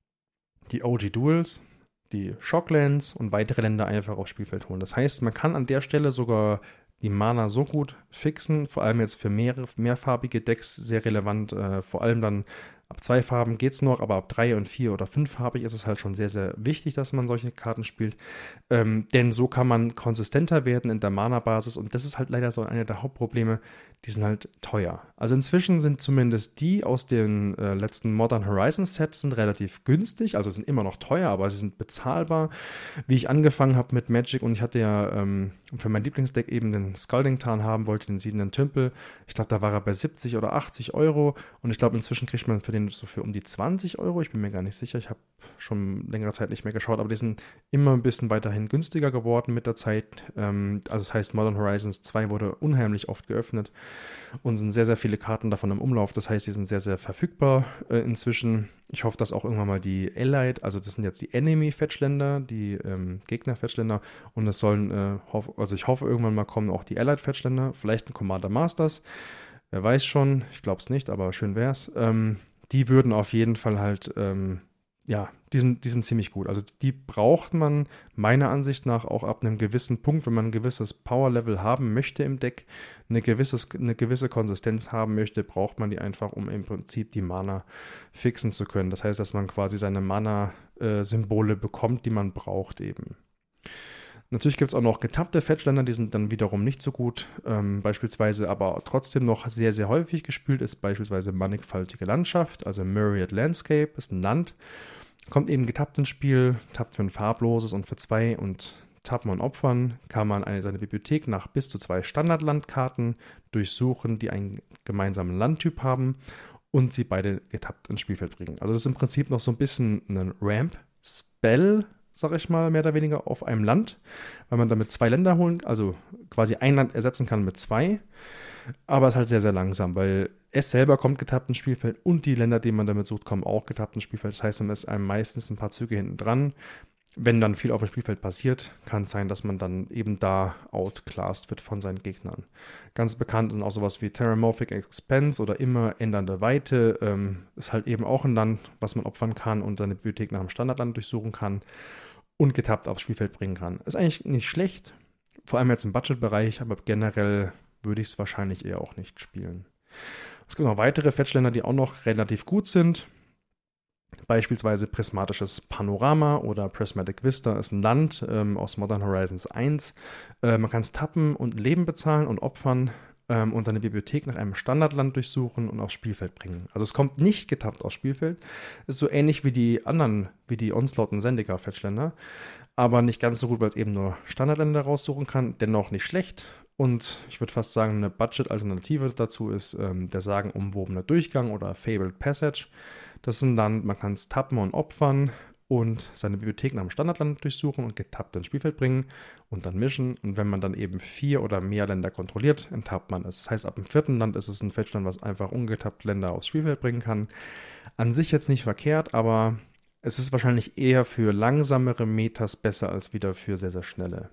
die O G Duels, die Shocklands und weitere Länder einfach aufs Spielfeld holen. Das heißt, man kann an der Stelle sogar die Mana so gut fixen, vor allem jetzt für mehr, mehrfarbige Decks sehr relevant, äh, vor allem dann ab zwei Farben geht es noch, aber ab drei und vier oder fünffarbig ist es halt schon sehr, sehr wichtig, dass man solche Karten spielt, ähm, denn so kann man konsistenter werden in der Mana-Basis und das ist halt leider so einer der Hauptprobleme, die sind halt teuer. Also inzwischen sind zumindest die aus den äh, letzten Modern Horizons Sets sind relativ günstig, also sind immer noch teuer, aber sie sind bezahlbar. Wie ich angefangen habe mit Magic und ich hatte ja ähm, für mein Lieblingsdeck eben den Scalding Tarn haben wollte, den Siedenden Tümpel. Ich glaube, da war er bei siebzig oder achtzig Euro und ich glaube, inzwischen kriegt man für den so für um die zwanzig Euro. Ich bin mir gar nicht sicher, ich habe schon längere Zeit nicht mehr geschaut, aber die sind immer ein bisschen weiterhin günstiger geworden mit der Zeit. Ähm, also das heißt, Modern Horizons zwei wurde unheimlich oft geöffnet und sind sehr, sehr viele Karten davon im Umlauf. Das heißt, die sind sehr, sehr verfügbar äh, inzwischen. Ich hoffe, dass auch irgendwann mal die Allied, also das sind jetzt die Enemy-Fetchländer, die ähm, Gegner-Fetchländer und es sollen, äh, hoff, also ich hoffe, irgendwann mal kommen auch die Allied-Fetchländer, vielleicht ein Commander Masters, wer weiß schon, ich glaube es nicht, aber schön wäre es. Ähm, die würden auf jeden Fall halt, ähm, ja, die sind, die sind ziemlich gut. Also die braucht man meiner Ansicht nach auch ab einem gewissen Punkt, wenn man ein gewisses Power-Level haben möchte im Deck, eine, gewisses, eine gewisse Konsistenz haben möchte, braucht man die einfach, um im Prinzip die Mana fixen zu können. Das heißt, dass man quasi seine Mana-Symbole bekommt, die man braucht eben. Natürlich gibt es auch noch getappte Fetchländer, die sind dann wiederum nicht so gut. Ähm, beispielsweise aber trotzdem noch sehr, sehr häufig gespielt ist beispielsweise mannigfaltige Landschaft, also Myriad Landscape ist ein Land. Kommt eben getappt ins Spiel, tappt für ein farbloses und für zwei und Tappen und Opfern kann man eine, seine Bibliothek nach bis zu zwei Standardlandkarten durchsuchen, die einen gemeinsamen Landtyp haben und sie beide getappt ins Spielfeld bringen. Also das ist im Prinzip noch so ein bisschen ein Ramp-Spell, sag ich mal, mehr oder weniger auf einem Land, weil man damit zwei Länder holen, also quasi ein Land ersetzen kann mit zwei, aber es ist halt sehr, sehr langsam, weil es selber kommt getappt ins Spielfeld und die Länder, die man damit sucht, kommen auch getappt ins Spielfeld. Das heißt, man ist einem meistens ein paar Züge hinten dran. Wenn dann viel auf dem Spielfeld passiert, kann es sein, dass man dann eben da outclassed wird von seinen Gegnern. Ganz bekannt sind auch sowas wie Terramorphic Expanse oder immer ändernde Weite. Ähm, ist halt eben auch ein Land, was man opfern kann und seine Bibliothek nach dem Standardland durchsuchen kann und getappt aufs Spielfeld bringen kann. Ist eigentlich nicht schlecht, vor allem jetzt im Budgetbereich, aber generell würde ich es wahrscheinlich eher auch nicht spielen. Es gibt noch weitere Fetchländer, die auch noch relativ gut sind. Beispielsweise Prismatisches Panorama oder Prismatic Vista ist ein Land ähm, aus Modern Horizons eins. Äh, man kann es tappen und Leben bezahlen und opfern ähm, und seine Bibliothek nach einem Standardland durchsuchen und aufs Spielfeld bringen. Also es kommt nicht getappt aufs Spielfeld. Ist so ähnlich wie die anderen, wie die Onslaught und Zendika Fetchländer, aber nicht ganz so gut, weil es eben nur Standardländer raussuchen kann. Dennoch nicht schlecht. Und ich würde fast sagen, eine Budget-Alternative dazu ist ähm, der sagenumwobene Durchgang oder Fabled Passage. Das sind dann, man kann es tappen und opfern und seine Bibliothek nach dem Standardland durchsuchen und getappt ins Spielfeld bringen und dann mischen. Und wenn man dann eben vier oder mehr Länder kontrolliert, enttappt man es. Das heißt, ab dem vierten Land ist es ein Fetchland, was einfach ungetappt Länder aufs Spielfeld bringen kann. An sich jetzt nicht verkehrt, aber es ist wahrscheinlich eher für langsamere Metas besser als wieder für sehr, sehr schnelle.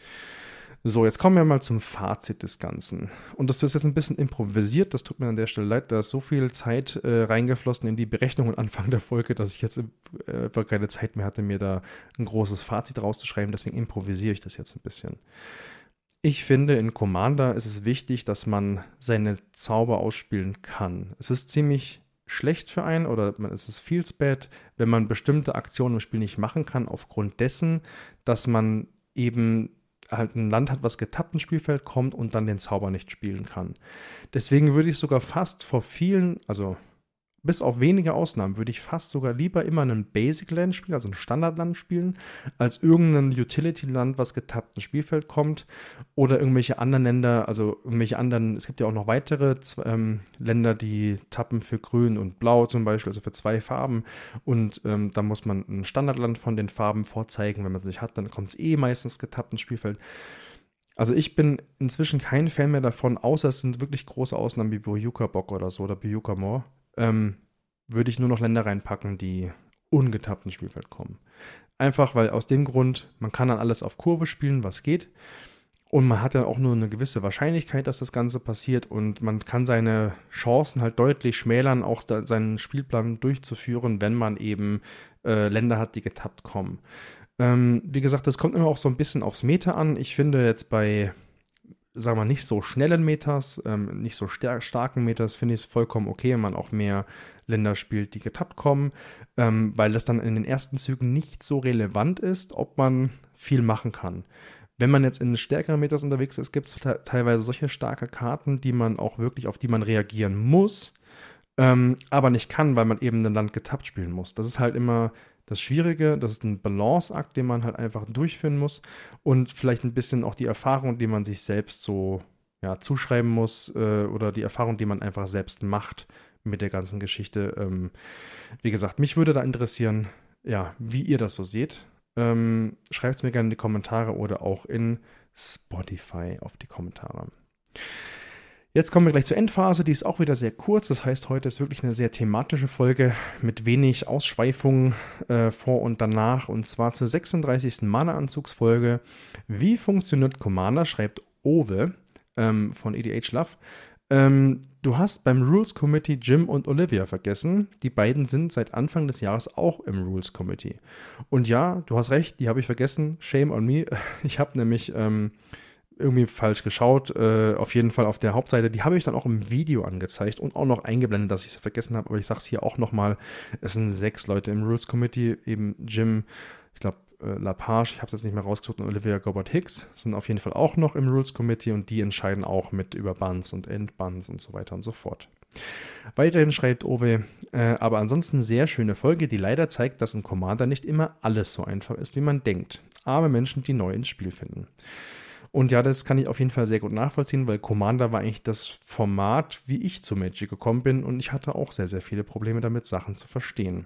So, jetzt kommen wir mal zum Fazit des Ganzen. Und das ist jetzt ein bisschen improvisiert, das tut mir an der Stelle leid, da ist so viel Zeit äh, reingeflossen in die Berechnungen Anfang der Folge, dass ich jetzt äh, einfach keine Zeit mehr hatte, mir da ein großes Fazit rauszuschreiben, deswegen improvisiere ich das jetzt ein bisschen. Ich finde, in Commander ist es wichtig, dass man seine Zauber ausspielen kann. Es ist ziemlich schlecht für einen oder es ist feels bad, wenn man bestimmte Aktionen im Spiel nicht machen kann, aufgrund dessen, dass man eben halt ein Land hat, was getappt ins Spielfeld kommt und dann den Zauber nicht spielen kann. Deswegen würde ich sogar fast vor vielen, also bis auf wenige Ausnahmen, würde ich fast sogar lieber immer ein Basic-Land spielen, also ein Standardland spielen, als irgendein Utility-Land, was getappt ins Spielfeld kommt oder irgendwelche anderen Länder, also irgendwelche anderen, es gibt ja auch noch weitere ähm, Länder, die tappen für Grün und Blau zum Beispiel, also für zwei Farben und ähm, da muss man ein Standardland von den Farben vorzeigen, wenn man es nicht hat, dann kommt es eh meistens getappt ins Spielfeld. Also ich bin inzwischen kein Fan mehr davon, außer es sind wirklich große Ausnahmen wie Boyuka-Bock oder so oder Boyuka-Moor. Ähm, würde ich nur noch Länder reinpacken, die ungetappt ins Spielfeld kommen. Einfach, weil aus dem Grund, man kann dann alles auf Kurve spielen, was geht. Und man hat dann auch nur eine gewisse Wahrscheinlichkeit, dass das Ganze passiert. Und man kann seine Chancen halt deutlich schmälern, auch da, seinen Spielplan durchzuführen, wenn man eben äh, Länder hat, die getappt kommen. Ähm, wie gesagt, das kommt immer auch so ein bisschen aufs Meta an. Ich finde jetzt bei sagen wir, nicht so schnellen Metas, ähm, nicht so star- starken Metas, finde ich es vollkommen okay, wenn man auch mehr Länder spielt, die getappt kommen, ähm, weil das dann in den ersten Zügen nicht so relevant ist, ob man viel machen kann. Wenn man jetzt in stärkeren Metas unterwegs ist, gibt es te- teilweise solche starke Karten, die man auch wirklich, auf die man reagieren muss, ähm, aber nicht kann, weil man eben ein Land getappt spielen muss. Das ist halt immer das Schwierige, das ist ein Balanceakt, den man halt einfach durchführen muss und vielleicht ein bisschen auch die Erfahrung, die man sich selbst so ja, zuschreiben muss äh, oder die Erfahrung, die man einfach selbst macht mit der ganzen Geschichte. Ähm, wie gesagt, mich würde da interessieren, ja, wie ihr das so seht. Ähm, schreibt es mir gerne in die Kommentare oder auch in Spotify auf die Kommentare. Jetzt kommen wir gleich zur Endphase, die ist auch wieder sehr kurz, das heißt, heute ist wirklich eine sehr thematische Folge mit wenig Ausschweifungen äh, vor und danach und zwar zur sechsunddreißigsten Mana-Anzugsfolge. Wie funktioniert Commander, schreibt Owe ähm, von E D H Love. Ähm, du hast beim Rules Committee Jim und Olivia vergessen, die beiden sind seit Anfang des Jahres auch im Rules Committee. Und ja, du hast recht, die habe ich vergessen, shame on me, ich habe nämlich Ähm, irgendwie falsch geschaut. Äh, auf jeden Fall auf der Hauptseite. Die habe ich dann auch im Video angezeigt und auch noch eingeblendet, dass ich es vergessen habe. Aber ich sage es hier auch nochmal. Es sind sechs Leute im Rules Committee. Eben Jim, ich glaube äh, Lapage, ich habe es jetzt nicht mehr rausgesucht, und Olivia Gobert-Hicks sind auf jeden Fall auch noch im Rules Committee und die entscheiden auch mit über Bans und Endbans und so weiter und so fort. Weiterhin schreibt Owe, äh, aber ansonsten sehr schöne Folge, die leider zeigt, dass in Commander nicht immer alles so einfach ist, wie man denkt. Arme Menschen, die neu ins Spiel finden. Und ja, das kann ich auf jeden Fall sehr gut nachvollziehen, weil Commander war eigentlich das Format, wie ich zu Magic gekommen bin und ich hatte auch sehr, sehr viele Probleme damit, Sachen zu verstehen.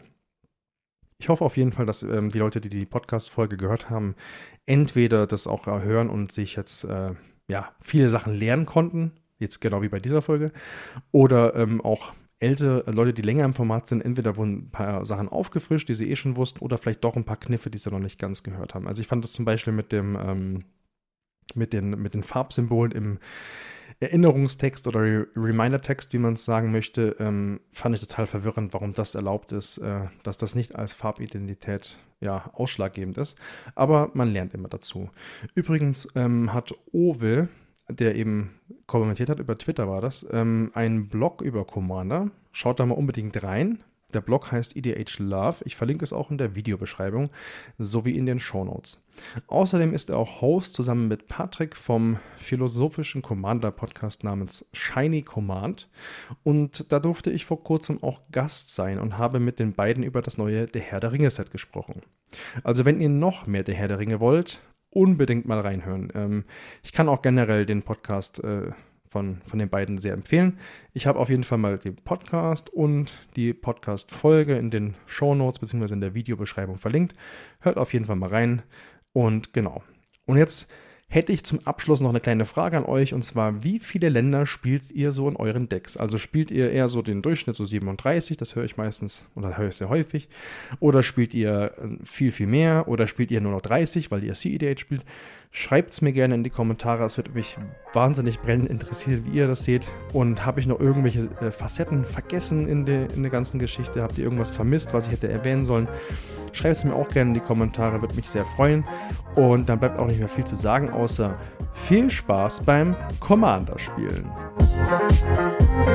Ich hoffe auf jeden Fall, dass ähm, die Leute, die die Podcast-Folge gehört haben, entweder das auch äh, hören und sich jetzt äh, ja, viele Sachen lernen konnten, jetzt genau wie bei dieser Folge, oder ähm, auch ältere Leute, die länger im Format sind, entweder wurden ein paar Sachen aufgefrischt, die sie eh schon wussten, oder vielleicht doch ein paar Kniffe, die sie noch nicht ganz gehört haben. Also ich fand das zum Beispiel mit dem ähm, Mit den, mit den Farbsymbolen im Erinnerungstext oder Reminder-Text, wie man es sagen möchte, ähm, fand ich total verwirrend, warum das erlaubt ist, äh, dass das nicht als Farbidentität ja, ausschlaggebend ist. Aber man lernt immer dazu. Übrigens ähm, hat Owe, der eben kommentiert hat, über Twitter war das, ähm, einen Blog über Commander. Schaut da mal unbedingt rein. Der Blog heißt E D H Love. Ich verlinke es auch in der Videobeschreibung sowie in den Shownotes. Außerdem ist er auch Host zusammen mit Patrick vom philosophischen Commander-Podcast namens Shiny Command. Und da durfte ich vor kurzem auch Gast sein und habe mit den beiden über das neue Der Herr der Ringe-Set gesprochen. Also wenn ihr noch mehr Der Herr der Ringe wollt, unbedingt mal reinhören. Ähm, ich kann auch generell den Podcast äh, Von, von den beiden sehr empfehlen. Ich habe auf jeden Fall mal den Podcast und die Podcast-Folge in den Shownotes bzw. in der Videobeschreibung verlinkt. Hört auf jeden Fall mal rein. Und genau. Und jetzt hätte ich zum Abschluss noch eine kleine Frage an euch. Und zwar, wie viele Länder spielt ihr so in euren Decks? Also spielt ihr eher so den Durchschnitt, so siebenunddreißig, das höre ich meistens oder höre ich sehr häufig. Oder spielt ihr viel, viel mehr? Oder spielt ihr nur noch dreißig, weil ihr C E D H spielt? Schreibt es mir gerne in die Kommentare, es wird mich wahnsinnig brennend interessieren, wie ihr das seht. Und habe ich noch irgendwelche äh, Facetten vergessen in, de, in der ganzen Geschichte? Habt ihr irgendwas vermisst, was ich hätte erwähnen sollen? Schreibt es mir auch gerne in die Kommentare, würde mich sehr freuen. Und dann bleibt auch nicht mehr viel zu sagen, außer viel Spaß beim Commander spielen.